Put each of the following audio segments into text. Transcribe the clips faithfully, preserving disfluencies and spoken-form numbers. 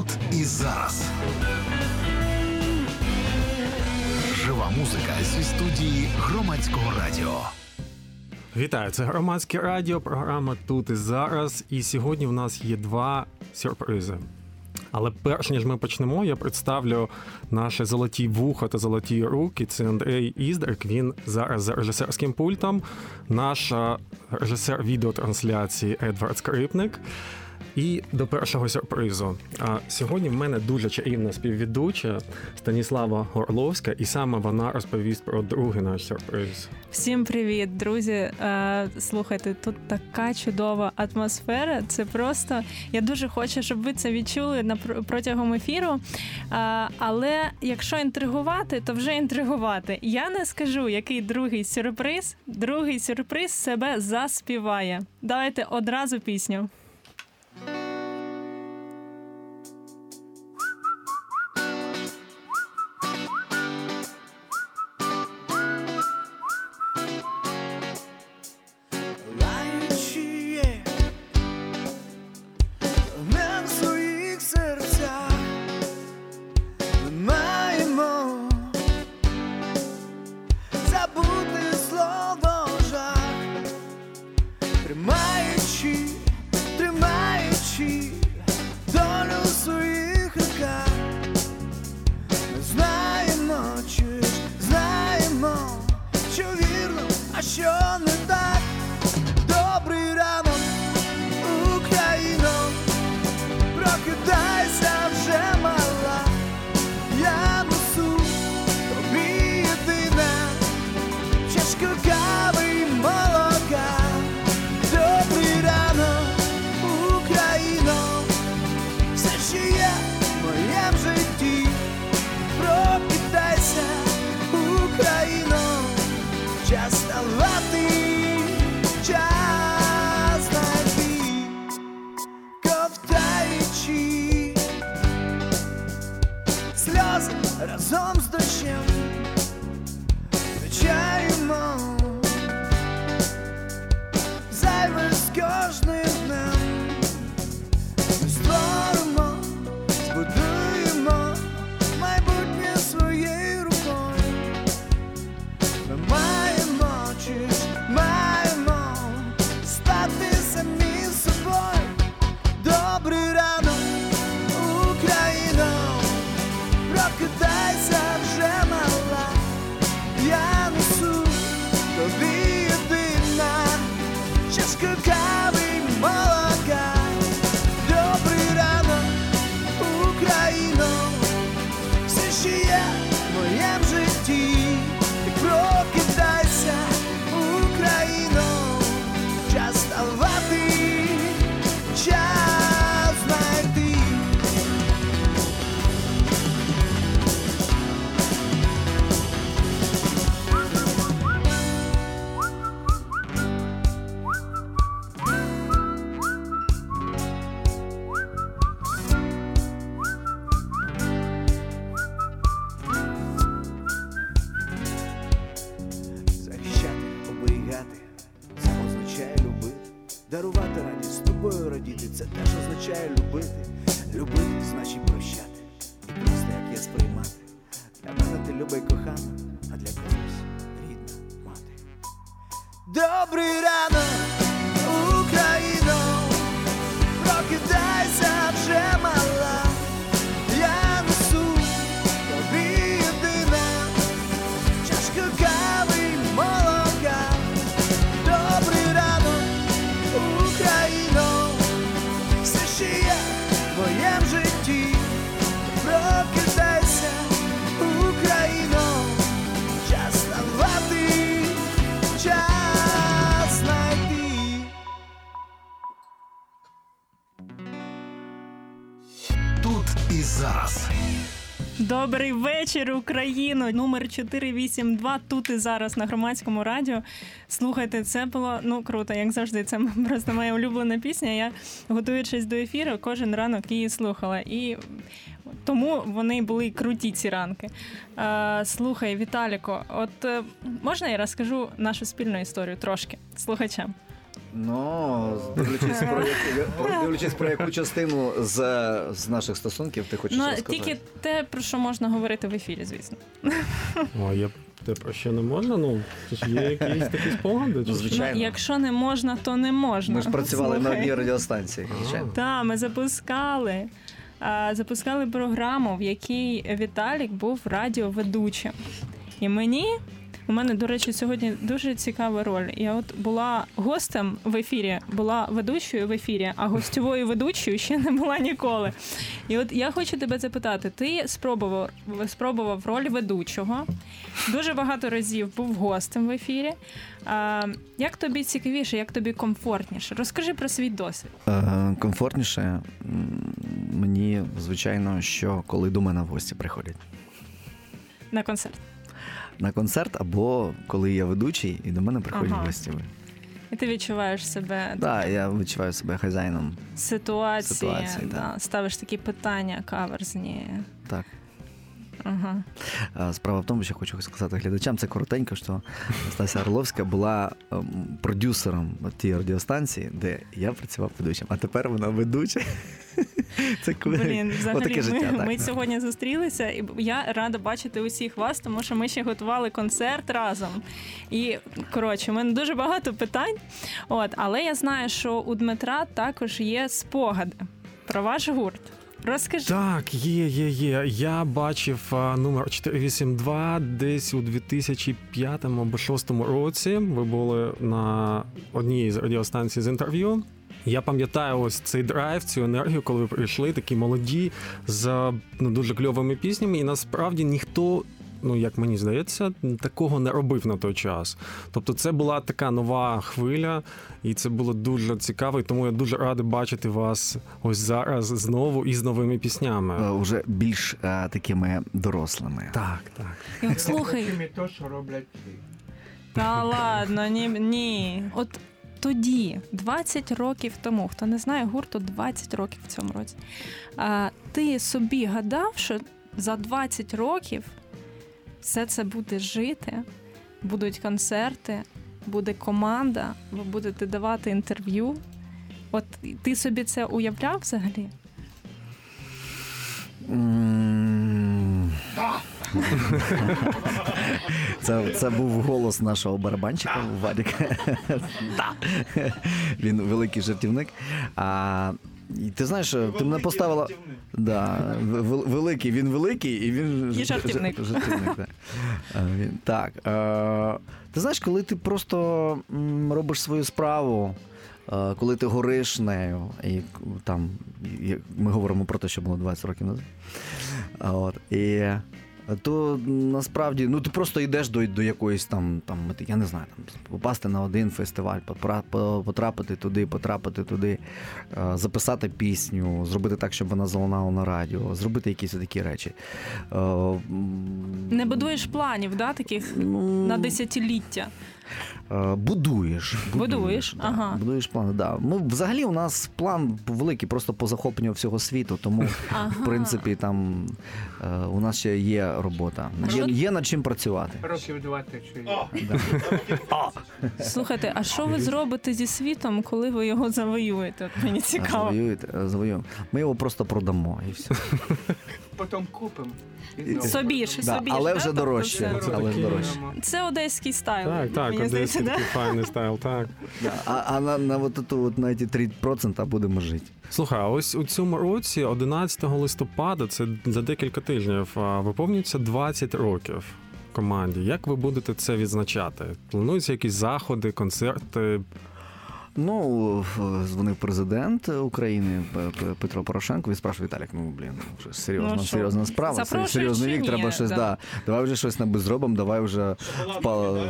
Тут і зараз. Жива музика зі студії Громадського радіо. Вітаю, це Громадське радіо, програма «Тут і зараз». І сьогодні в нас є два сюрпризи. Але перш ніж ми почнемо, я представлю наші золоті вуха та золоті руки. Це Андрій Іздрик, він зараз за режисерським пультом. Наш режисер відеотрансляції Едвард Скрипник. І до першого сюрпризу. А сьогодні в мене дуже чарівна співведуча Станіслава Горловська, і саме вона розповість про другий наш сюрприз. Всім привіт, друзі! Слухайте, тут така чудова атмосфера. Це просто, я дуже хочу, щоб ви це відчули протягом ефіру. Але якщо інтригувати, то вже інтригувати. Я не скажу, який другий сюрприз. Другий сюрприз себе заспіває. Давайте одразу пісню. Разом з дощем втрачаємо зайве з кожним днем. Ми створимо, збудуємо майбутнє своєю рукою. Ми маємо чи ж маємо стати самі собою. Добрий ранок, Україно! Прокидайся вже, мала, я несу тобі єдина чашка кави й молока. Добрий ранок, Україно, все, що є в моєму житті. Ти прокидайся, Україно, час вставати, час знайти. Дарувати радість, з тобою радіти, це теж означає любити. Любити значить прощати, і просто як є сприймати. Для мене ти люба й кохана, а для когось рідна мати. Добрий ранок, Україно, прокидайся вже, мала, я несу тобі єдина чашка кави й молока. Добрий ранок, Україно, все, що є в моєму житті. Прокидайся, Україно, час вставати, час знайти. Тут і зараз. Добрий вечір, Україно! Номер чотири вісім два, тут і зараз на Громадському радіо. Слухайте, це було, ну, круто, як завжди. Це просто моя улюблена пісня. Я, готуючись до ефіру, кожен ранок її слухала. І тому вони були круті, ці ранки. Е, слухай, Віталіко, от можна я розкажу нашу спільну історію трошки слухачам? Ну, дивлячись про яку, дивлячись про яку частину з, з наших стосунків ти хочеш Ну, розказати? тільки те, про що можна говорити в ефірі, звісно. О, я те, про що не можна, ну, це ж є якісь такі спогади. чи Ну, що? звичайно. Ну, якщо не можна, то не можна. Ми ж працювали Слухай. на одній радіостанції, звичайно. Так, ми запускали. а, Запускали програму, в якій Віталік був радіоведучим. І мені, у мене, до речі, сьогодні дуже цікава роль. Я от була гостем в ефірі, була ведучою в ефірі, а гостьовою ведучою ще не була ніколи. І от я хочу тебе запитати, ти спробував, спробував роль ведучого, дуже багато разів був гостем в ефірі. А, як тобі цікавіше, як тобі комфортніше? Розкажи про свій досвід. Е, комфортніше м, мені, звичайно, що коли до мене в гості приходять. На концерт. На концерт або коли я ведучий і до мене приходять Ага. гості. І ти відчуваєш себе Так, да, я відчуваю себе хазяїном. ситуації, Ситуації, да, ставиш такі питання каверзні. Так. Ага. А, Справа в тому, що хочу сказати глядачам, це коротенько, що Стася Орловська була ем, продюсером тієї радіостанції, де я працював ведучим. А тепер вона ведуча. Це коли... Блін, взагалі, Отаке життя, ми, так. ми сьогодні зустрілися, і я рада бачити усіх вас, тому що ми ще готували концерт разом. І, коротше, у мене дуже багато питань, от, але я знаю, що у Дмитра також є спогади про ваш гурт. Розкажи. Так, є, є, є. Я бачив а, номер чотириста вісімдесят два десь у дві тисячі п'ятому або шостому році. Ви були на одній з радіостанцій з інтерв'ю. Я пам'ятаю ось цей драйв, цю енергію, коли ви прийшли, такі молоді, з ну, дуже кльовими піснями, і насправді ніхто, ну, як мені здається, такого не робив на той час. Тобто це була така нова хвиля, і це було дуже цікаво, і тому я дуже радий бачити вас ось зараз знову і з новими піснями. Е, Уже більш е, такими дорослими. Так, так. І от слухай. то, що роблять ці. Та ладно, ні, ні. От тоді, двадцять років тому, хто не знає гурту, двадцять років в цьому році, а, ти собі гадав, що за двадцять років все це буде жити, будуть концерти, буде команда, ви будете давати інтерв'ю. От ти собі це уявляв взагалі? М. Це, це був голос нашого барабанщика Вадика. Да. Він великий жартівник. А, і ти знаєш, ти мене поставила. Да, вел- великий, він великий, і він І жартівник. ж- жартівник, да. А, він- Так. е, Ти знаєш, коли ти просто м, робиш свою справу, е, коли ти гориш нею, і там і ми говоримо про те, що було двадцять років назад. А, От, і то насправді, ну ти просто йдеш до, до якоїсь там, там, я не знаю, там попасти на один фестиваль, попра- по- потрапити туди, потрапити туди, е, записати пісню, зробити так, щоб вона залунала на радіо, зробити якісь такі речі. Е, м, Не будуєш планів, да, таких ну, на десятиліття? Е, Будуєш. Будуєш, да, ага. Будуєш плани, да. Ми, взагалі у нас план великий просто по захопленню всього світу, тому, Ага. в принципі, там е, у нас ще є робота. Є, є над чим працювати. Років двадцять чи Слухайте, а що ви зробите зі світом, коли ви його завоюєте? От мені А, цікаво. завоюєте, е, завоюємо. Ми його просто продамо і все. потім купимо. Собі ж, Да, собі але ж, вже да, тобто дорожче. це- Але ж такі- дорожче. Це одеський стайл. Так, так, мені здається, одеський да? такий файний стайл, так. Да. А, а на, на, от эту, от, на ці три відсотки будемо жити. Слухай, а ось у цьому році, одинадцятого листопада, це за декілька тижнів, а, виповнюється двадцять років команді. Як ви будете це відзначати? Плануються якісь заходи, концерти? Ну, дзвонив президент України П- П- Петро Порошенко. Він спрашиває: Віталік, ну блін, вже серйозна, Ну, що, серйозна справа, це запрошуєш серйозний чи вік, ні? треба щось, Да. да. Давай вже щось небудь зробимо, давай вже впало.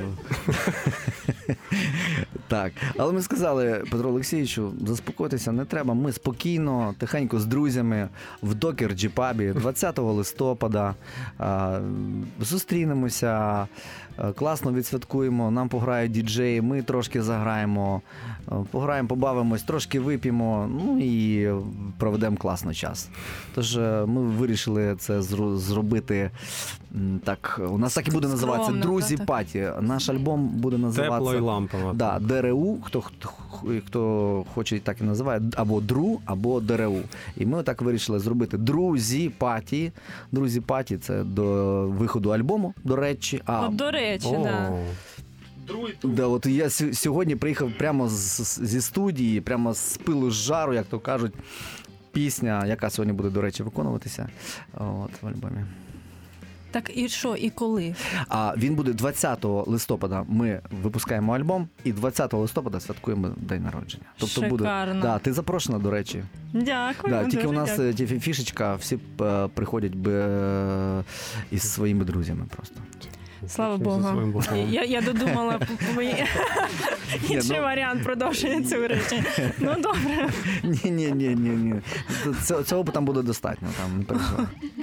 Так, але ми сказали Петру Олексійовичу, заспокойтеся, не треба. Ми спокійно, тихенько з друзями в Докер-Джі пабі двадцятого листопада а, зустрінемося, а, класно відсвяткуємо, нам пограють діджеї, ми трошки заграємо, а, пограємо, побавимось, трошки вип'ємо, ну і проведемо класно час. Тож е, ми вирішили це зру- зробити м, так, у нас так і буде називатися Скромно, «Друзі да, так. паті». Наш альбом буде Тепло і називатися лампово. да, ДРУ, хто, хто, хто хоче так і називає, або ДРУ, або ДРУ. І ми так вирішили зробити «Друзі паті». «Друзі паті» – це до виходу альбому, до речі. А, От, до речі, О, да. Да, от я сь- сьогодні приїхав прямо з, зі студії, прямо з пилу з жару, як то кажуть, пісня, яка сьогодні буде, до речі, виконуватися от, в альбомі. Так і що, і коли? А він буде двадцятого листопада. Ми випускаємо альбом, і двадцятого листопада святкуємо день народження. Тобто буде. Шикарно. Да, ти запрошена, до речі. Дякую. Да, тільки дуже у нас дякую. е, ті фі- фішечка, всі е, приходять би, е, із своїми друзями просто. Слава зі Богу. своїм бухлом. Я, я додумала мої- інший ну- варіант продовження цього речі. Ну, добре. Ні, ні, ні, ні, ні. Цього, цього там буде достатньо, там не переживай.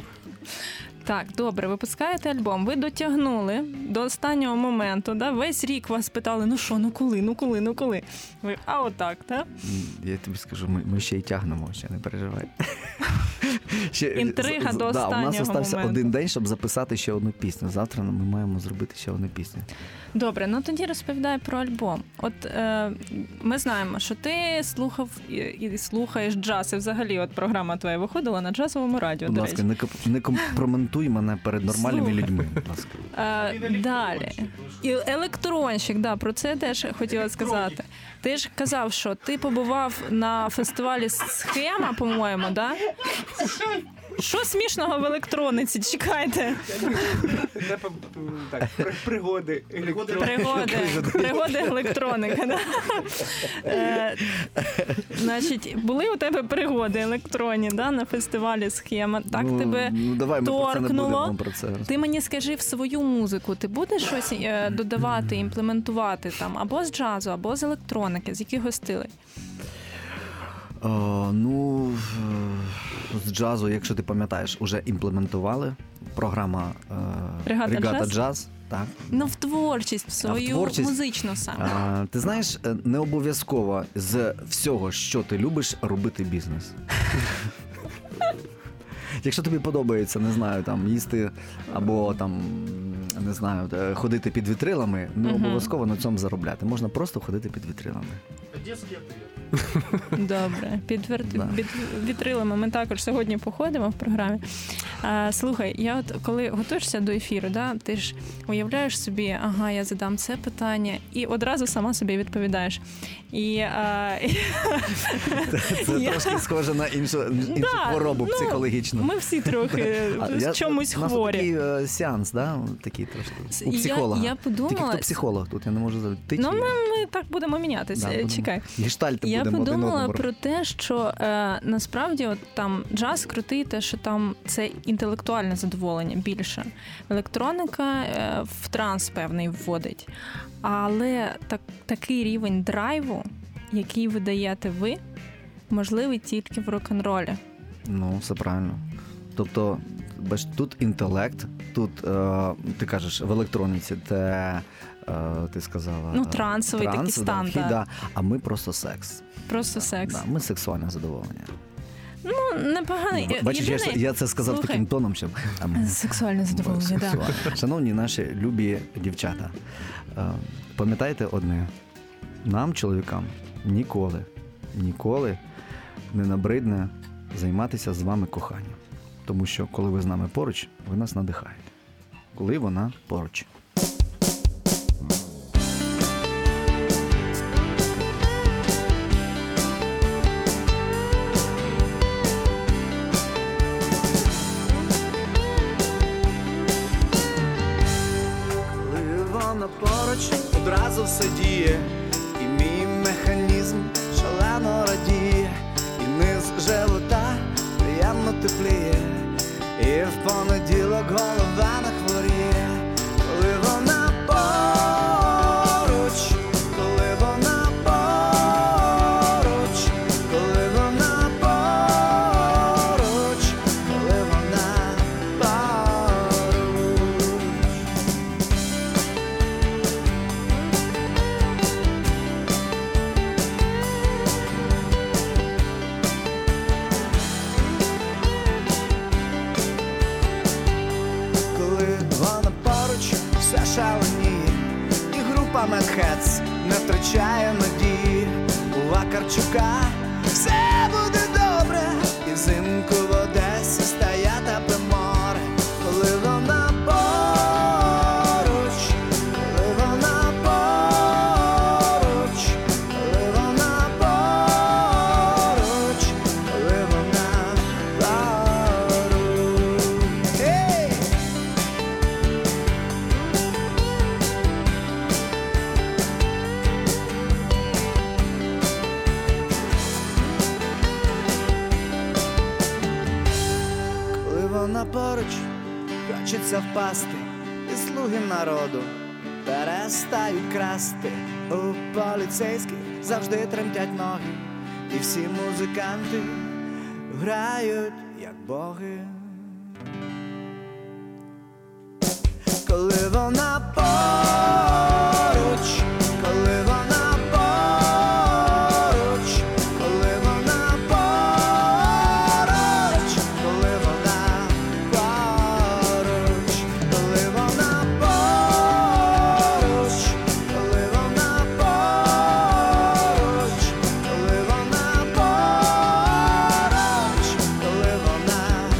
Так, добре, випускаєте альбом, ви дотягнули до останнього моменту, да? Весь рік вас питали, ну що, ну коли, ну коли, ну коли. Ви, а отак, так? Я тобі скажу, ми, ми ще й тягнемо, ще не переживай. Ще, Інтрига з- до да, у нас останнього залишився моменту. один день, щоб записати ще одну пісню. Завтра ми маємо зробити ще одну пісню. Добре, ну тоді розповідай про альбом. От е, ми знаємо, що ти слухав і, і слухаєш джаз, і взагалі от програма твоя виходила на джазовому радіо, Будь до ласка, речі. не, коп- не компрометуй мене перед нормальними Слухай. людьми. Будь ласка. Е, далі. І електронщик, да, про це теж хотіла сказати. Ти ж казав, що ти побував на фестивалі «Схема», по-моєму, да? Що смішного в електрониці? Чекайте. Це по- так, при- пригоди електронні. Пригоди, пригоди електроника. Да? Е, значить, були у тебе пригоди електронні, да, на фестивалі «Схема». Так ну, тебе ну, давай, ми про це не торкнуло. будемо про це. Ти мені скажи в свою музику, ти будеш щось е, додавати, імплементувати там або з джазу, або з електроники, з якихось стилей? О, ну, е, з джазу, якщо ти пам'ятаєш, уже імплементували. Програма е, «Бригада «Бригада джаз»? джаз. Так. Ну, в творчість, в свою творчість? музичну саме. А, ти знаєш, е, не обов'язково з всього, що ти любиш, робити бізнес. Якщо тобі подобається, не знаю, там їсти або там, не знаю, е, ходити під вітрилами, не Мгм. обов'язково на цьому заробляти. Можна просто ходити під вітрилами. Добре, під, вер... Да. під вітрилами ми також сьогодні походимо в програмі. А, слухай, я от коли готуєшся до ефіру, да, ти ж уявляєш собі, ага, я задам це питання, і одразу сама собі відповідаєш. І, а... Це Я- трошки схоже на іншу, іншу Да, хворобу ну, психологічну. ми всі трохи А, в я- чомусь у нас хворі. такий е, сеанс, да? Такий трошки. У Я- психолога. я подумала- Тільки хто психолог тут, я не можу сказати. Ти Ну, чи ми, я? ми так будемо мінятися. Да, будемо. Чекай. Гештальти Я будемо один подумала одному про те, що е, насправді от там джаз крутий, те, що там це інтелектуальне задоволення більше. Електроніка е, в транс певний вводить. Але так, такий рівень драйву, який ви даєте ви, можливий тільки в рок-н-ролі. Ну, все правильно. Тобто, бач, тут інтелект, тут, е, ти кажеш, в електроніці те, е, ти сказала... Ну, е, трансовий такий транс, стан, вхід, так. да. А ми просто секс. Просто секс. Да, ми сексуальне задоволення. Ну, непоганий. Ну, Бачиш, я, Єдиний- я це сказав Слухай, таким тоном, щоб... а ми- Сексуальне задоволення, так. Сексуальне. Шановні наші любі дівчата, е, пам'ятайте одне. Нам, чоловікам, ніколи, ніколи не набридне займатися з вами коханням. Тому що, коли ви з нами поруч, ви нас надихаєте. Коли вона поруч. Коли вона поруч, одразу все діє, і мій механізм шалено радіє, і низ живота приємно тепліє, і в понеділок голова не хворіє, коли вона поруч, коли вона поруч, коли вона поруч, коли вона поруч. Менхец не втрачає надії. У Вакарчука все буде добре, і взимку в Одесі стає тепле море, коли вона поруч, коли вона поруч, коли вона поруч, коли вона поруч. Ей! Коли вона поруч, хочеться впасти, і слуги народу перестають красти. У поліцейських завжди тремтять ноги, і всі музиканти грають, як боги. Коли вона поруч, коли вона поруч, коли вона поруч, коли вона поруч, коли вона поруч, коли вона поруч, коли вона поруч, коли вона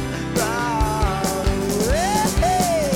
поруч. Ей!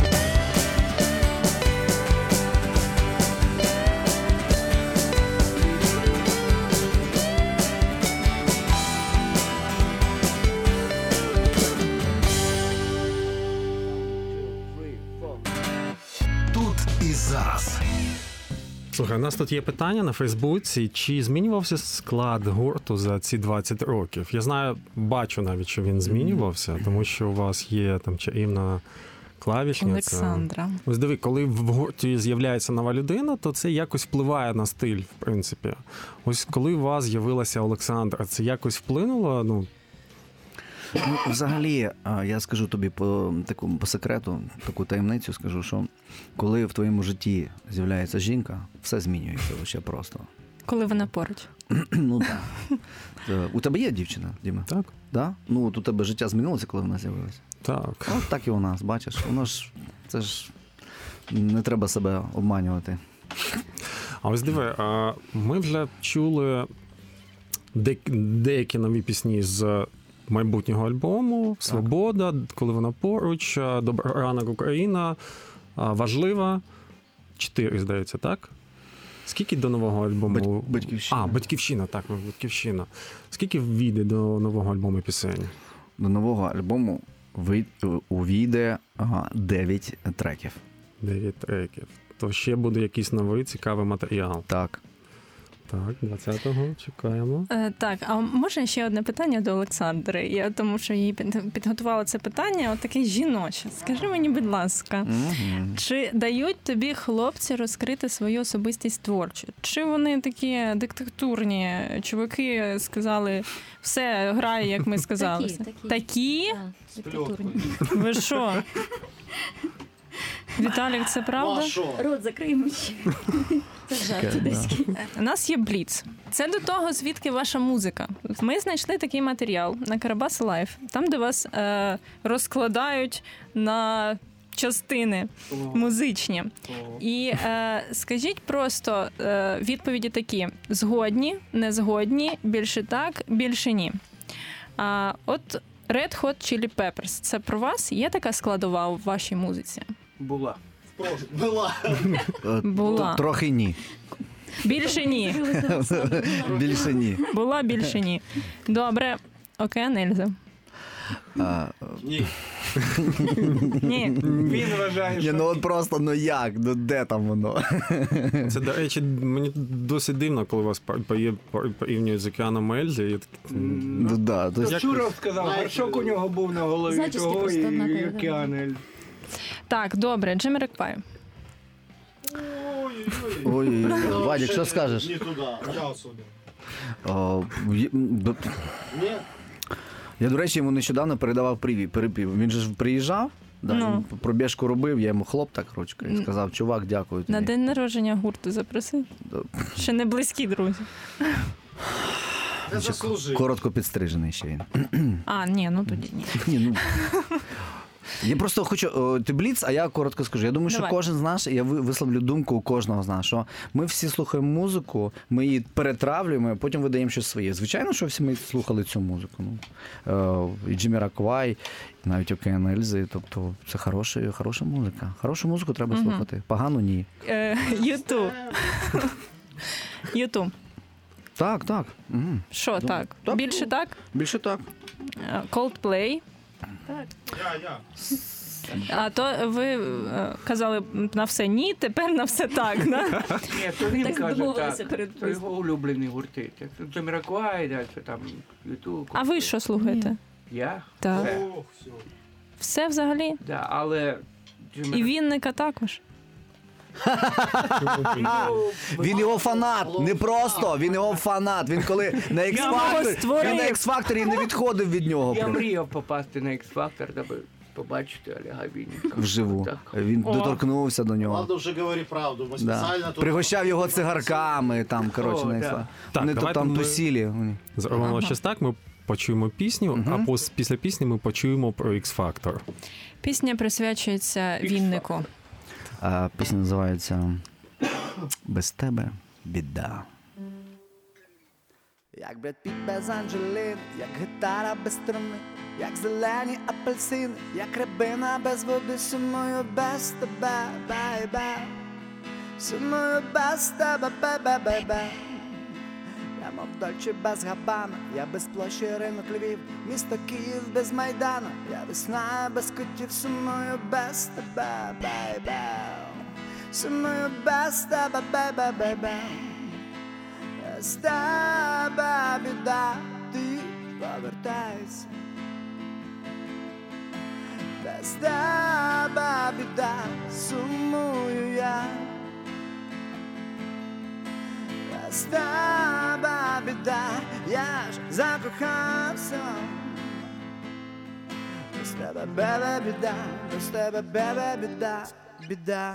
Тут і зараз. Слухай, у нас тут є питання на Фейсбуці. Чи змінювався склад гурту за ці двадцять років? Я знаю, бачу навіть, що він змінювався, тому що у вас є там чарівна клавішниця. Олександра. Ось диви, коли в гурті з'являється нова людина, то це якось впливає на стиль, в принципі. Ось коли у вас з'явилася Олександра, це якось вплинуло? Ну, Ну, взагалі, а, я скажу тобі по такому по секрету, таку таємницю скажу, що коли в твоєму житті з'являється жінка, все змінюється ще просто. Коли вона поруч. Ну так. Е, У тебе є дівчина, Діма? так? Да? Ну, от у тебе життя змінилося, коли вона з'явилася. Так. От так і у нас, бачиш. Воно ж, це ж не треба себе обманювати. А ось диви, а ми вже чули де- деякі нові пісні з майбутнього альбому «Свобода», «Коли вона поруч», «Добрий ранок, Україна», «Важлива». Чотири, здається, так? Скільки до нового альбому? Бать- «Батьківщина». А, «Батьківщина», так, «Батьківщина». Скільки війде до нового альбому пісень? До нового альбому вий- увійде ага, дев'ять треків. Дев'ять треків. То ще буде якийсь новий цікавий матеріал. Так. Так, двадцятого чекаємо. Е, так, а може ще одне питання до Олександри? Я тому що їй під- підготувала це питання, отаке жіноче. Скажи мені, будь ласка, Мгм. чи дають тобі хлопці розкрити свою особистість творчу? Чи вони такі диктатурні чуваки сказали, все, грає, як ми сказали? Такі, такі. Такі? Так, диктатурні. Ви що? Віталік, це правда? Рот закрий мені. Це жарт Таке, десь. У нас є бліц. Це до того, звідки ваша музика. Ми знайшли такий матеріал на Карабас Лайф, там, де вас е, розкладають на частини музичні. І е, скажіть просто е, відповіді такі: згодні, не згодні, більше так, більше ні. А, от Red Hot Chili Peppers – це про вас? Є така складова у вашій музиці? Була. Е, Була. т- Трохи ні. Більше ні. Більше ні. Була, більше ні. Добре. Океан Ельзи. А, Ні. Ні. Він вважає, Ні, що ну от просто, ну як, ну де там воно? Це, до речі, мені досить дивно, коли вас по- поє- по- порівнюють з океаном Ельзи. Я такий, м, Ну да, то есть, Чуров сказав, горшок у нього був на голові, Зачіски того просто і однакові, да. океан. Так, добре. Джемерик Пай. ой, Вадик, що скажеш? Не туда, я сюди. О, є- м, Ні? Я, до речі, йому нещодавно передавав привіт, перепів. Він же ж приїжджав, да, Ну. він пробіжку робив, я йому хлоп так ручкою і сказав, чувак, дякую тобі. На день народження гурту запросив. Да. Ще не близькі друзі. Не заслужив. Коротко підстрижений ще він. А, ні, ну тоді ні. Ні, ну, Я просто хочу, о, ти бліц, а я коротко скажу. Я думаю, що Давай. кожен з нас, я ви- висловлю думку у кожного з нас, що ми всі слухаємо музику, ми її перетравлюємо, а потім видаємо щось своє. Звичайно, що всі ми слухали цю музику. Ну, е, і Джаміроквай, і навіть Океан Ельзи. Тобто це хороша, хороша музика. Хорошу музику треба Мгм. слухати. Погану ні. Е, Юту. Юту. Так, так. Угу. Що Думаю, так? так. Більше так? Більше так. Е, Coldplay. Я, я. А то ви е, казали на все ні, тепер на все так. Да? Ні, то він Так каже домовилися так. перед Це його улюблені гурти. Джаміроквай, далі там Ютуб. А ви що слухаєте? Я? Так. Все. Ох, все. Все взагалі? Да, але І Вінника також. Він його фанат, не просто, він його фанат. Він коли на його X-Factor, створив. він на X-Factor не відходив від нього. Я просто. мріяв попасти на X-Factor, аби побачити Олега Вінника. Вживу. Так. Він О. доторкнувся до нього. Ладно, вже говори правду. Ми Да. спеціально тут... Пригощав його цигарками, там, коротше, О, на да. X-Factor. Так, Вони то давайте там ми- тусілі. Вони. Зробимо Ага. щось так, ми почуємо пісню, Мгм. а пос- після пісні ми почуємо про X-Factor. Пісня присвячується Віннику. А пісня називається «Без тебе біда». Як Бред Піт без Анджелін, як гітара без струни, як зелені апельсини, як рябина без води, сумую без тебе, бейбе. Сумую без тебе, бейбе-бейбе. Я мов Дольче без Габбана, я без площі ринок Львів, місто Київ без Майдану, я весна без котів, сумую без тебе, бейбе. Сумую без тебе, бейбе-бейбе. Без тебе біда, ти повертайся. Без тебе біда, сумую я. Без тебе біда, я ж закохався. Без тебе бебе біда, без тебе бебе біда, біда.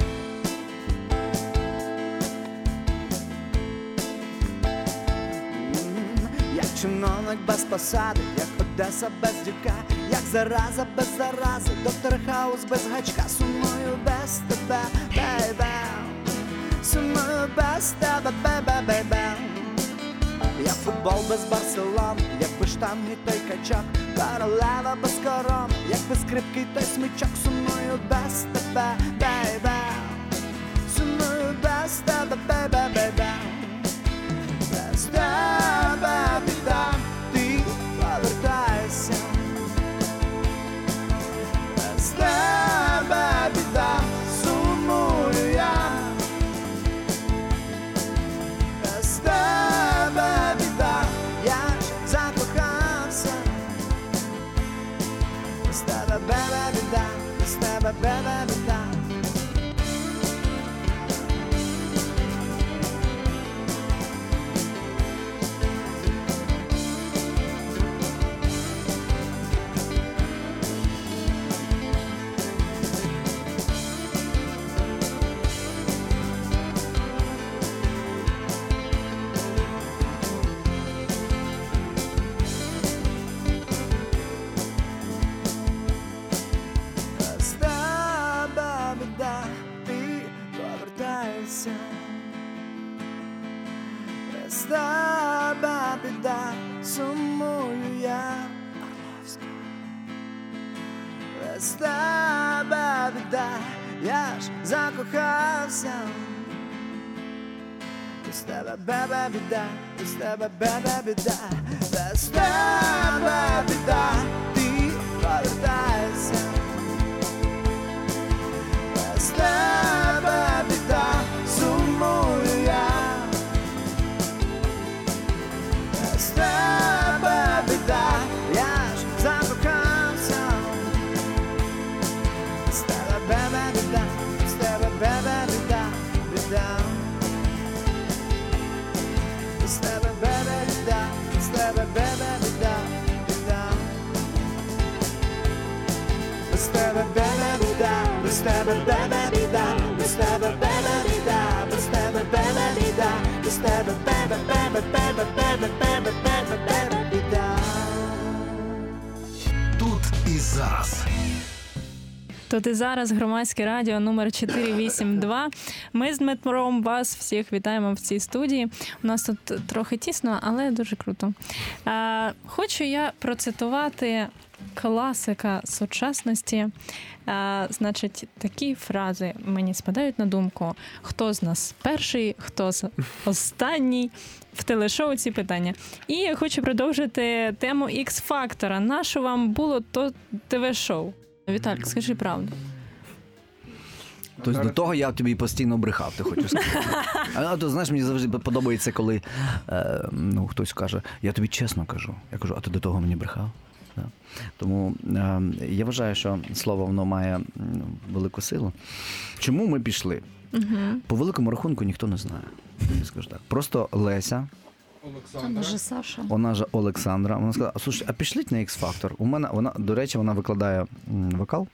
Як чиновник без посади, як Одеса без дівка, як зараза без зарази, доктор Хаус без гачка, сумую без тебе, бейбе. Сумую без тебе, бейбе-бейбе. Як футбол без Барселон, як без штанги той качок, королева без корон, як без скрипки той смичок, сумую без тебе, бейбе. Сумую без тебе, бейбе-бейбе. Без тебе біда, ти повертайся. Без тебе біда, сумую я. Без тебе біда, я ж закохався. Без тебе бебе біда, без тебе бебе біда. Без тебе біда, ти повертайся. Без тебе біда, сумую я. Орловська. Без тебе біда, я ж закохався. Без тебе бебе біда, без тебе бебе біда. Без тебе біда, ти повертайся. Без тебе біда, сумую я. Без тебе біда, я ж закохався. Без тебе бебе біда, без тебе бебе біда, біда. Без тебе бебе біда, без тебе бебе біда, біда. Без тебе бебе біда, без тебе бебе біда, без тебе бебе біда, без тебе бебе біда, без тебе бебе бебе бебе бебе бебе бебе бебе біда. Тут і зараз. Тут і зараз громадське радіо номер чотири вісім два. Ми з Дмитром вас всіх вітаємо в цій студії. У нас тут трохи тісно, але дуже круто. А, хочу я процитувати класика сучасності. А, значить, такі фрази мені спадають на думку. Хто з нас перший, хто з останній в телешоу ці питання. І я хочу продовжити тему X-фактора. Нащо вам було то ТВ-шоу? Віталік, скажи правду. Тобто до того я тобі постійно брехав, ти хочеш сказати. А то, знаєш, мені завжди подобається, коли е, ну, хтось каже, я тобі чесно кажу. Я кажу, а ти до того мені брехав? Да. Тому е, я вважаю, що слово воно має велику силу. Чому ми пішли? Угу. По великому рахунку ніхто не знає. Я скажу так. Просто Леся, Вона же Саша. вона ж Олександра, вона сказала, слушай, а пішліть на X-Factor. У мене, вона, до речі, вона викладає м, вокал.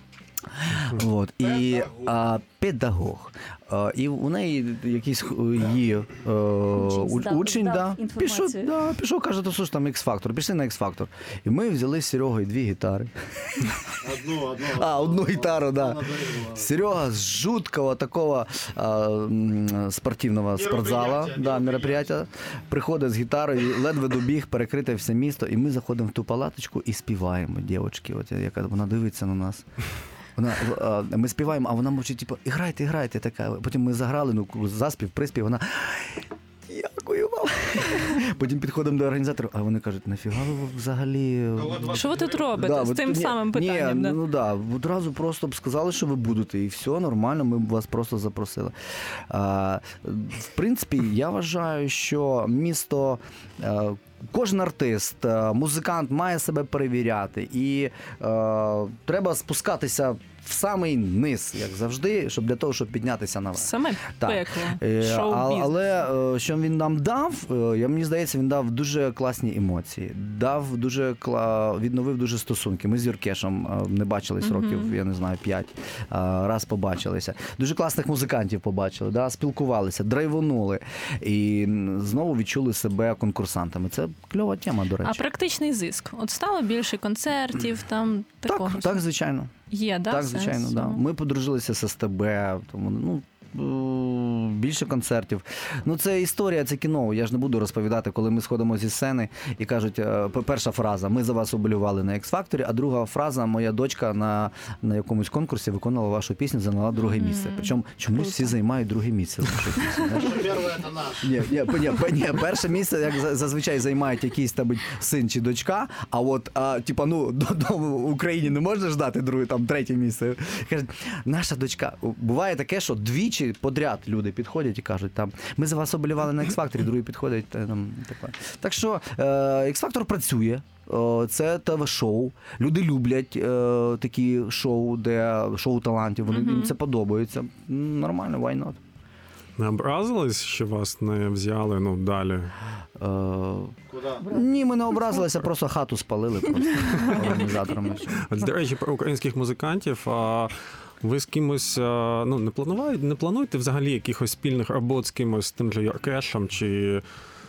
Вот. І а, педагог. А, і у неї якийсь її е, Учень здав- учень, здав да, пішов, інформацію. да, пішов, каже, то слушай, там X-Factor, пішли на X-Factor. І ми взяли з Серегою дві гітари. Одну, одну. А, одну гітару, да. Одну надоїла. Серега с жуткого такого а, м, спортивного спортзала, Мероприятия, да, мероприятия. мероприятия, приходить з гітарою, ледве добіг, перекрите все місто, і ми заходимо в ту палаточку і співаємо, дівчатки, от яка вона дивиться на нас. Вона, а, ми співаємо, а вона мовчить, типу, іграйте, іграйте, така. Потім ми заграли, ну, заспів, приспів, вона, дякую вам. Потім підходимо до організаторів, а вони кажуть, нафіга ви взагалі... Що ви тут робите Да, з от, тим ні, самим питанням? Ні, да? ну да, одразу просто б сказали, що ви будете, і все, нормально, ми б вас просто запросили. А, в принципі, я вважаю, що місто, а, кожен артист, а, музикант має себе перевіряти, і а, треба спускатися в самий низ, як завжди, щоб для того, щоб піднятися наверх. Саме Так. пекло. Е, а- Шоу-бізнес. Але е, що він нам дав, е, я мені здається, він дав дуже класні емоції, дав дуже кла... відновив дуже стосунки. Ми з Юркешем е, не бачились Мгм. років, я не знаю, п'ять. Е, Раз побачилися. Дуже класних музикантів побачили, да? Спілкувалися, драйвонули і м, знову відчули себе конкурсантами. Це кльова тема, до речі. А практичний зиск? От стало більше концертів, там такого? Так, так, звичайно. Є, да? Так, сенс? звичайно, да. Ну. Ми подружилися з СТБ, тому ну. е, Більше концертів. Ну, це історія, це кіно. Я ж не буду розповідати, коли ми сходимо зі сцени і кажуть, е, перша фраза, ми за вас уболівали на X-Factor, а друга фраза, моя дочка на, на якомусь конкурсі виконала вашу пісню, зайняла друге місце. Причому чомусь Круто. всі займають друге місце. з вашої пісні, знаєш? Первое это наш. Ні, ні, ні, ні, перше місце, як за- зазвичай займають якийсь там син чи дочка, а от, а, типа, ну, додому в Україні не можна ждати друге, там, третє місце. Кажуть, наша дочка, буває таке, що двічі подряд люди підходять і кажуть, там, ми за вас оболівали на X-Factor, другі підходять, та, там, таке. Так що, е, X-Factor працює. Е, Це ТВ-шоу. Люди люблять е, такі шоу, де шоу талантів. Вони їм це подобається. М, Нормально, why not? Не образились, що вас не взяли, ну, далі? Е, Куда? Ні, ми не образилися, просто хату спалили просто організаторами. От, до речі, про українських музикантів. А ви з кимось а, ну, не плануєте, не плануєте взагалі якихось спільних робот з кимось, з тим же Юркешем чи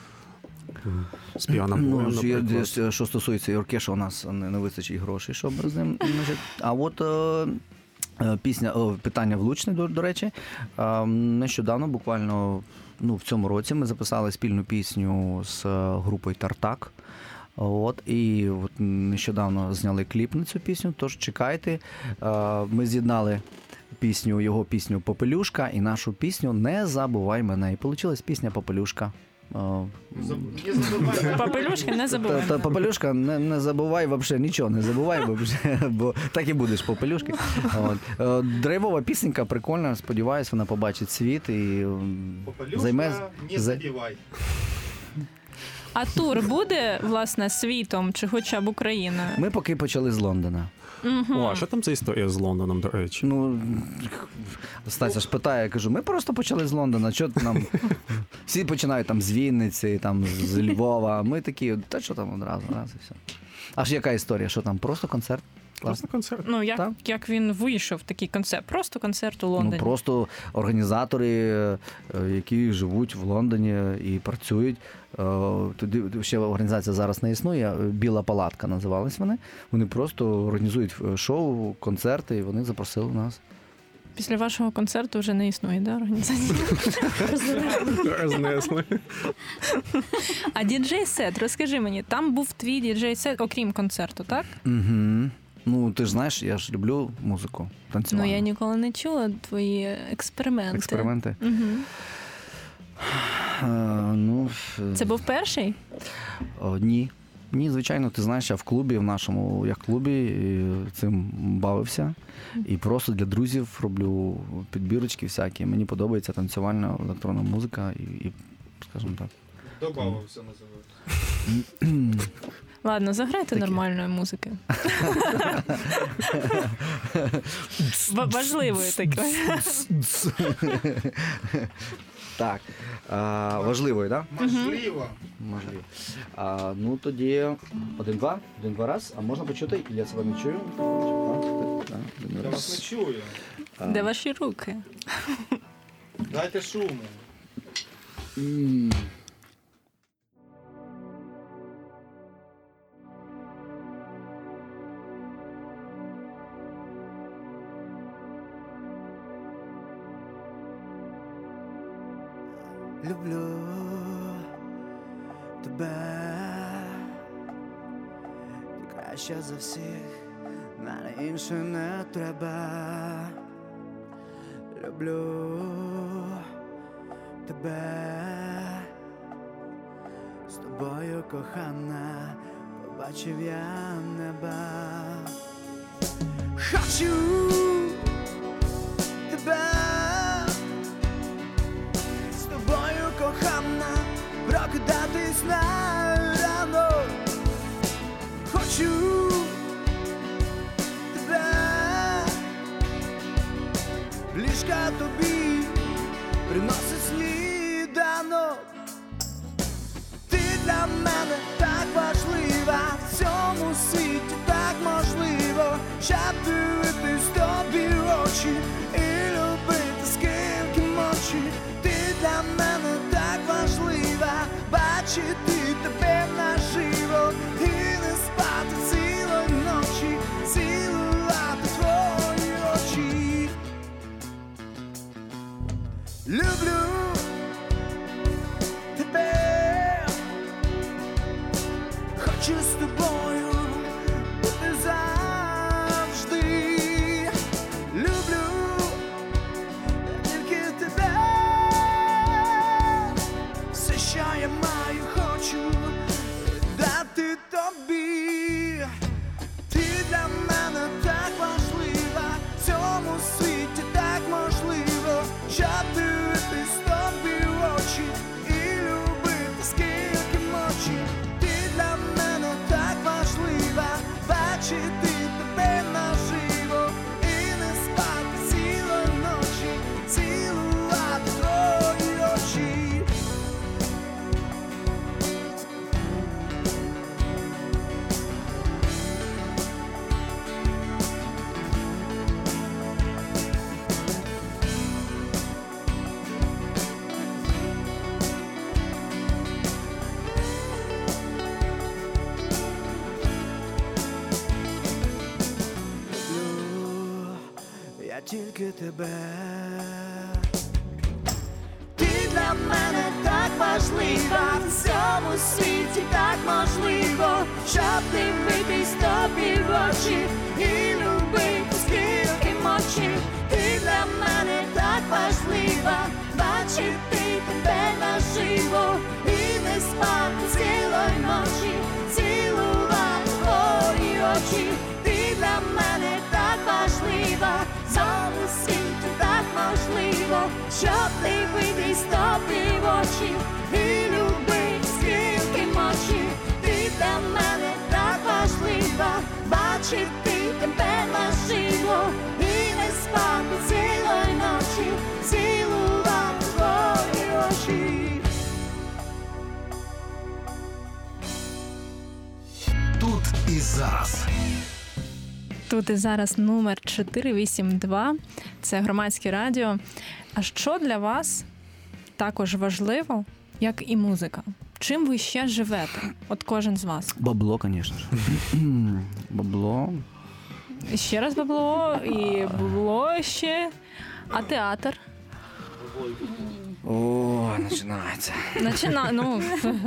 м, з піанобоєм, Ну, що, я- наприклад? що стосується Юркеша, у нас не, не вистачить грошей, щоб з ним. значить. А от е, е, пісня, о, питання влучне, до, до речі. Е, нещодавно, буквально ну, в цьому році, ми записали спільну пісню з е, групою Тартак. От, і от нещодавно зняли кліп на цю пісню, тож чекайте. Е, Ми з'єднали пісню, його пісню «Попелюшка» і нашу пісню «Не забувай мене». І вийшла пісня «Попелюшка». Е, Не забывай. Папелюшки не Та, забуваємо. та попелюшка, не, не забувай взагалі, нічого не забувай, вообще, бо так і будеш попелюшки. От. Е, Драйвова пісенька, прикольна, сподіваюсь, вона побачить світ і м, Попелюшка, займе... не за- забивай. А тур буде, власне, світом чи хоча б Україною? Ми поки почали з Лондона. Мгм. О, а що там за історія з Лондоном, до речі? Ну, Стася ж питає, я кажу, ми просто почали з Лондона, що нам... Всі починають там з Вінниці, там з Львова, ми такі, та що там одразу, раз і все. Аж яка історія, що там, просто концерт? Просто концерт. Ну, як, Так. як він вийшов, такий концерт? Просто концерт у Лондоні? Ну, просто організатори, е, які живуть в Лондоні і працюють. Е, Туди ще організація зараз не існує, Біла палатка називались вони. Вони просто організують шоу, концерти, і вони запросили нас. Після вашого концерту вже не існує, да, організація? Рознесли. А діджей-сет, розкажи мені, там був твій діджей-сет, окрім концерту, так? Угу. Ну, ти ж знаєш, я ж люблю музику, танцювати. Ну, я ніколи не чула твої експерименти. Експерименти? Угу. Е, ну, Це був перший? О, ні. Ні, звичайно, ти знаєш, я в клубі, в нашому я в клубі і цим бавився. І просто для друзів роблю підбірочки всякі. Мені подобається танцювальна електронна музика і, і скажімо так. Добавився, називається. Ладно, заграйте Таке. нормальної музики. В- Важливої такої. Так. А, важливою, так? Можливо. Можливо. А, ну тоді один-два, один-два раз. А можна почути? Я себе не чую. Так, так, один Я раз. вас не чую. Де ваші руки? Дайте шуму. М. Люблю тебе, ти краща за всіх, на інше не треба. Люблю тебе, з тобою, кохана, побачив я неба. Хочу тебе, з тобою, кохана, прокидатись на рано. Хочу тебе, ліжка тобі приносить сніданок. Ти для мене так важлива, в цьому світі так можливо, щоб дивитись тобі в очі і любити скільки мочі. Ти для мене так важлива, бачити тебе наживо і не спати цілої ночі, цілувати твої очі. Люблю тебе, хочу з тобою бути завжди. Люблю тільки тебе, все, що я маю, хочу дати тобі. Ти для мене так важлива, в цьому світі так можливо, щоб дивитись тобі в очі і любити скільки мочі. Ти для мене так важлива, бачити тебе наживо і не спати цілої ночі, цілувати твої очі. Люблю я тільки тебе. Ти для мене так важлива, в цьому світі так можливо, щоб дивитись тобі в очі і любити скільки мочі. Ти для мене так важлива, бачити тебе наживо і не спати цілої ночі, цілувати твої очі. Ти для мене так важлива, в цьому світі так можливо, щоб дивитись тобі в очі і любити скільки мочі. Ти для мене так важлива, бачити тебе наживо і не спати цілої ночі, цілувати твої очі. Тут і зараз. Тут і зараз номер чотири вісім два. Це громадське радіо. А що для вас також важливо, як і музика? Чим ви ще живете? От кожен з вас. Бабло, звісно ж. Бабло. І ще раз бабло, і бабло ще. А театр? О, починається. Начина... Ну,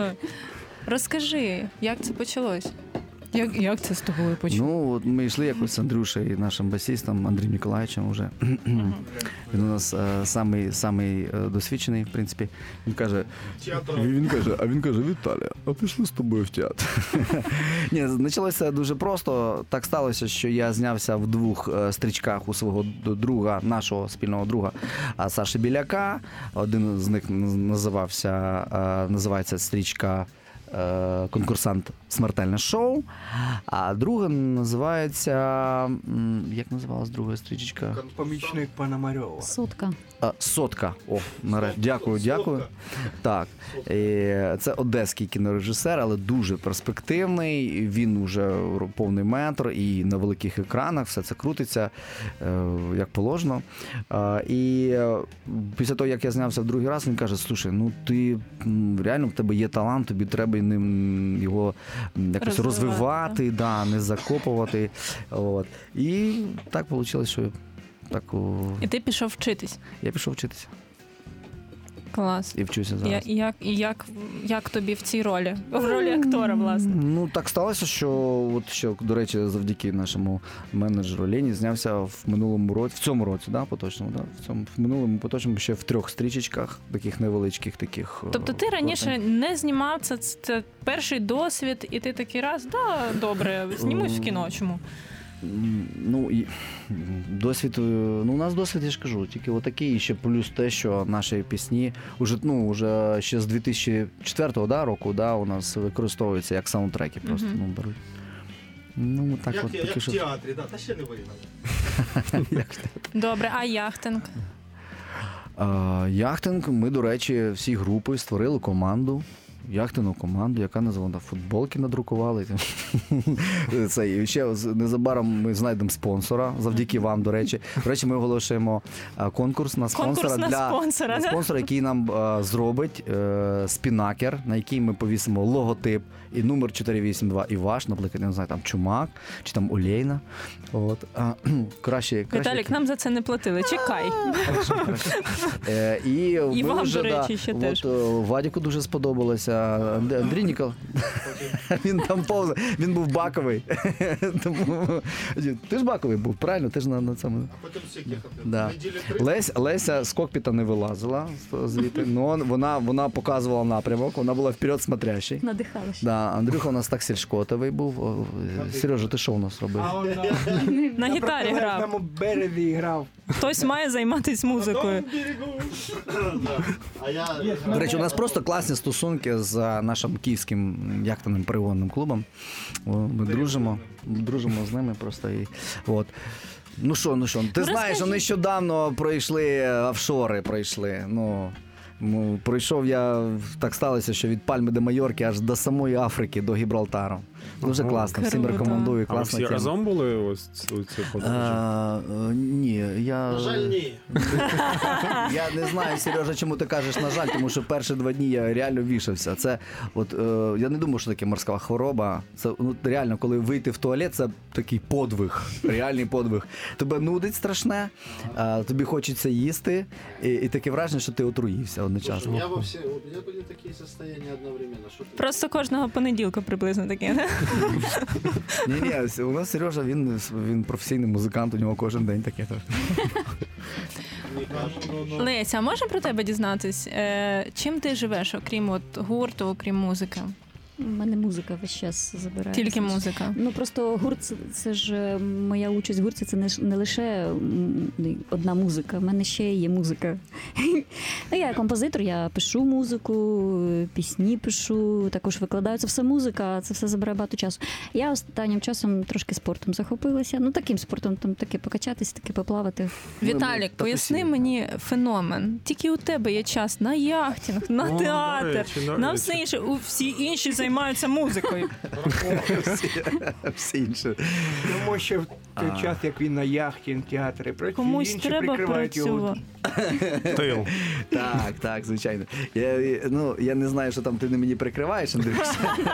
розкажи, як це почалось? Як, як це з тобою почалось? Ну, от ми йшли якось з Андрюшею, нашим басистом Андрієм Ніколаєвичем уже. Uh-huh. Він у нас е, самий, самий е, досвідчений, в принципі. Він каже, він каже, а він каже, Віталія, а пішли з тобою в театр. Ні, почалося дуже просто. Так сталося, що я знявся в двох е, стрічках у свого друга, нашого спільного друга Саші Біляка. Один з них називався, е, називається стрічка «Конкурсант. Смертельне шоу», а друга називається, як називалась друга стрічечка? Помічник Пономарьова. Сотка. А, «Сотка». О, нарешті. Дякую, дякую. Так. Це одеський кінорежисер, але дуже перспективний. Він уже повний метр і на великих екранах все це крутиться, як положено. І після того, як я знявся в другий раз, він каже, слушай, ну ти реально, в тебе є талант, тобі треба ним його якось розвивати, да, не закопувати. От. І так вийшло, що так... І ти пішов вчитись? Я пішов вчитися. Клас. І вчуся зараз. І як, і як, як тобі в цій ролі? В ролі актора, власне? Ну, так сталося, що, от, що, до речі, завдяки нашому менеджеру Лені знявся в минулому році, в цьому році, да, поточному, да, в цьому, в минулому поточному ще в трьох стрічечках, таких невеличких, таких. Тобто ти раніше не знімав, це, це перший досвід, і ти такий раз, да, добре, знімусь в кіно, чому? Ну, і досвід, ну, у нас досвід, я ж кажу, тільки отакий, і ще плюс те, що наші пісні уже, ну, уже ще з дві тисячі четвертого да, року, да, у нас використовуються як саундтреки просто, mm-hmm. ну, беруть. Ну, так як, от, як такі, в що... театрі, да, та ще не вигнали. Добре, а яхтинг? А, яхтинг, ми, до речі, всі групи створили команду. Яхтину команду, яка називана футболки надрукували. Це, і ще незабаром ми знайдемо спонсора, завдяки вам, до речі. До речі, ми оголошуємо конкурс на спонсора, конкурс на для спонсора, на спонсора, який нам а, зробить е, спінакер, на який ми повісимо логотип і номер чотири вісім два, і ваш, наприклад, я не знаю, там Чумак, чи там Олейна. От. А, краще, краще. Віталік, нам за це не платили, чекай. Е, і і вам, вже, до речі, да, ще от, теж. Вадіку дуже сподобалося. Андрій Нікол, він там повз, він був баковий. Ти ж баковий був, правильно? Ти ж на, на цьому. А потім всіх їхав. Да. Лесь, Леся з кокпіта не вилазила звідти, але вона, вона показувала напрямок, вона була вперед смотрящий. Надихалася. Да, Андрюха у нас так сільшкотовий був. Сережа, ти що у нас робив? А он На гітарі грав. На тому березі грав. Хтось має займатися музикою. До речі, у нас просто класні стосунки з нашим київським яхтовим перегонним клубом. Ми дружимо, дружимо з ними просто. І, от. Ну що, ну що, ти знаєш, що нещодавно пройшли офшори, пройшли, ну... Ну, пройшов я, так сталося, що від Пальми де Майорки аж до самої Африки, до Гібралтару. Дуже Ага. класно, всім Круто. рекомендую, А ви класна всі тема. разом були ось цю цю подорожі? А, е, ні, я... На жаль, ні. Я не знаю, Сережа, чому ти кажеш на жаль, тому що перші два дні я реально вішався. Це, от, е, я не думаю, що таке морська хвороба. Це, ну, реально, коли вийти в туалет, це такий подвиг, реальний подвиг. Тебе нудить страшне, а, тобі хочеться їсти, і, і таке враження, що ти отруївся одночасно. Я во все, у меня были такие состояния одновременно. Что ты... Просто кожного понеділка приблизно таке, не? Ні-ні, у нас Сережа, він, він професійний музикант, у нього кожен день таке. Леся, а можна про тебе дізнатись? Е, чим ти живеш, окрім от гурту, окрім музики? У мене музика весь час забирає. Тільки музика? Ну, просто гурт, це, це ж моя участь в гурті, це не, не лише м, одна музика, в мене ще є музика. Ну, я композитор, я пишу музику, пісні пишу, також викладаю. Це все музика, це все забирає багато часу. Я останнім часом трошки спортом захопилася. Ну, таким спортом, там таке покачатись, таке поплавати. Віталік, поясни мені феномен. Тільки у тебе є час на яхтинг, на О, до театр, речі, до на речі. все інше. У всі інші займаються займаються музикою. всі, всі інші. Тому що в той А. час, як він на яхті, в театрі працює, Комусь інші треба прикривають його. працювати. Тил. Так, так, звичайно. Я, ну, я не знаю, що там ти не мені прикриваєш, Андрюш.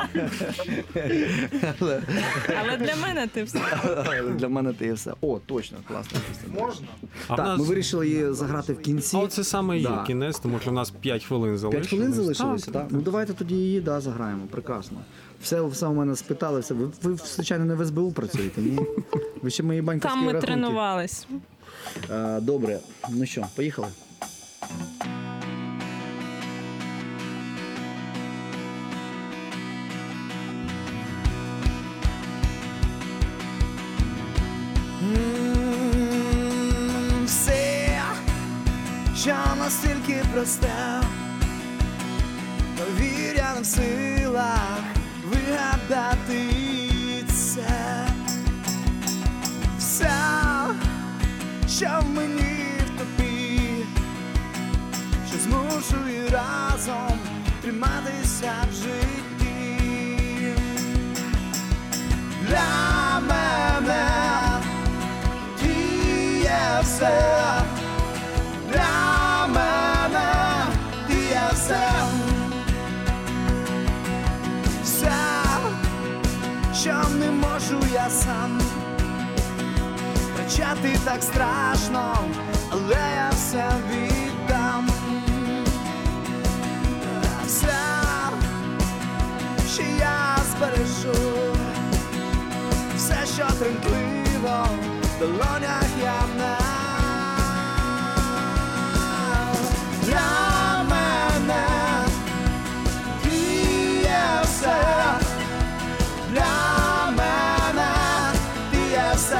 Але, Але для мене ти все. але для мене ти все. О, точно, класна пісня. Можна? А в Так, нас... ми вирішили її заграти в кінці. А оце саме є Да. кінець, тому що в нас п'ять хвилин залишилось. П'ять хвилин залишилося, Так, так? Ну давайте тоді її да, заграємо. Прекрасно. Все, все у мене спитали, все. Ви, ви, звичайно, не в ес бе у працюєте, ні? Ви ще мої банківські Там ми рахунки. тренувались. А, добре, ну що, поїхали? М, Все, що настільки просте, повір, я не в силах вигадати це. Все, що в мені в тобі, що змушує разом триматися в житті. Для мене ти є все, для мене ти є все, все, що не можу я сам. Втрачати так страшно, але я все віддам. Все, що я збережу, все, що тремтливо в долонях я не. Для мене ти є все, для мене ти є все.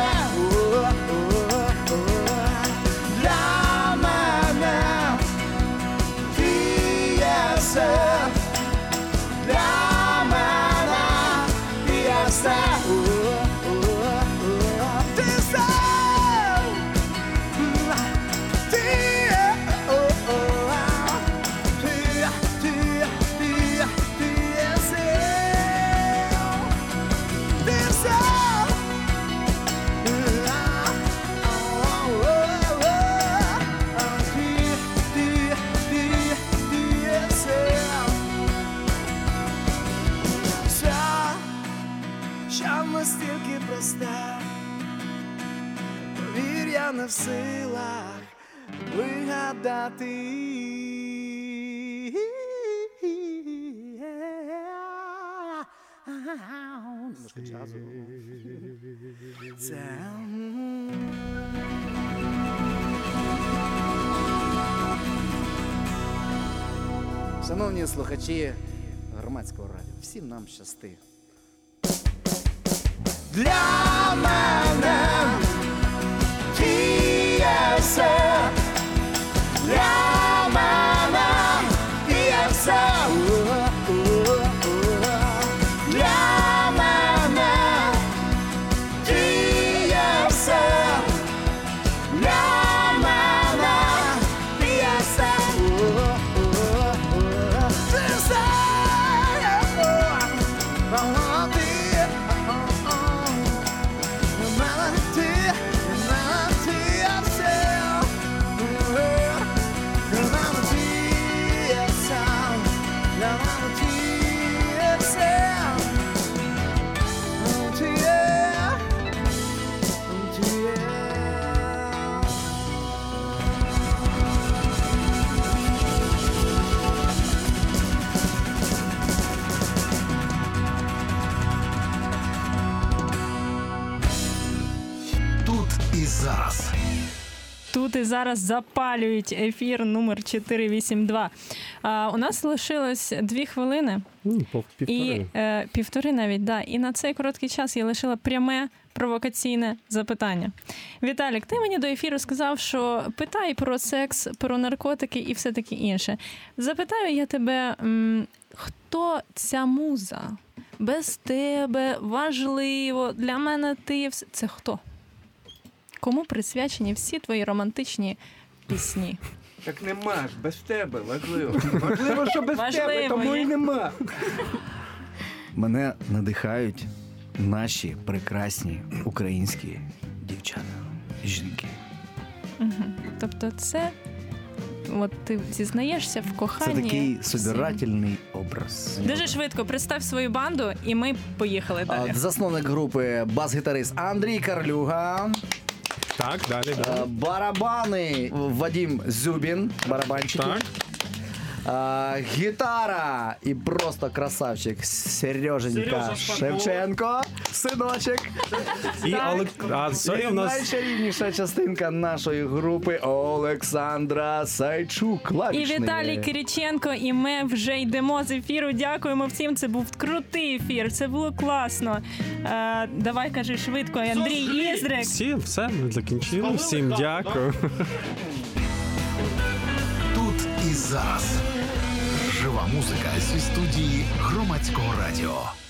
Для мене ти є все, для мене ти є все. Ти все, ти є, ти, ти, ти, ти є все, ти все. Настільки просте, повір, я не в силах вигадати. Це Шановні слухачі громадського радіо, всім нам щасти. для мене ти є все, для мене ти є все, для мене ти є все, для мене ти є все, ти все. Тут і зараз. Тут і зараз запалюють ефір номер чотириста вісімдесят два. А, у нас лишилось дві хвилини. М, пов- І Півтори. е, півтори навіть, да. І на цей короткий час я лишила пряме провокаційне запитання. Віталік, ти мені до ефіру сказав, що питай про секс, про наркотики і все таке інше. Запитаю я тебе, м, хто ця муза? Без тебе, важливо, для мене ти все. Це хто? Кому присвячені всі твої романтичні пісні? Так нема ж, без тебе, важливо. Важливо, що без Важливо, тебе, тому ні? і нема. мене надихають наші прекрасні українські дівчата, жінки. Угу. Тобто це, от ти зізнаєшся в Це коханні. такий всім. собирательний образ. Дуже швидко представ свою банду, і ми поїхали далі. А, Засновник групи бас-гітарист Андрій Карлюга. Так, далі, далі. А, Барабани Вадим Зюбін, барабанчики. Так. А, гітара і просто красавчик Сереженька Сережа Шпаков. Шевченко, синочок. І Олег... А це І у нас... найчарівніша частинка нашої групи Олександра Сайчук, І клавішник. Віталій Кириченко, і ми вже йдемо з ефіру. Дякуємо всім. Це був крутий ефір. Це було класно. Е, давай кажи швидко, Андрій Іздрик. Всі, все, ми закінчили. Всім дякую. Тут і зараз. Жива музика зі студії Громадського радіо.